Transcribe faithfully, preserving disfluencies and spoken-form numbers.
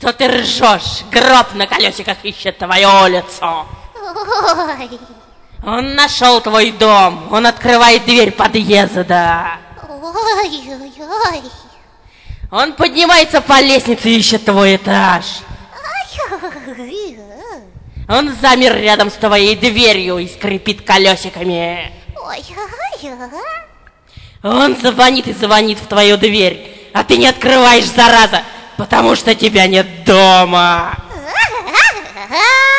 Что ты ржешь? Гроб на колесиках ищет твою улицу. Ой. Он нашел твой дом. Он открывает дверь подъезда. Ой-ой-ой. Он поднимается по лестнице и ищет твой этаж. Ой-ой-ой. Он замер рядом с твоей дверью и скрипит колесиками. Ой-ой-ой. Он звонит и звонит в твою дверь, а ты не открываешь, зараза, потому что тебя нет дома. А-а-а.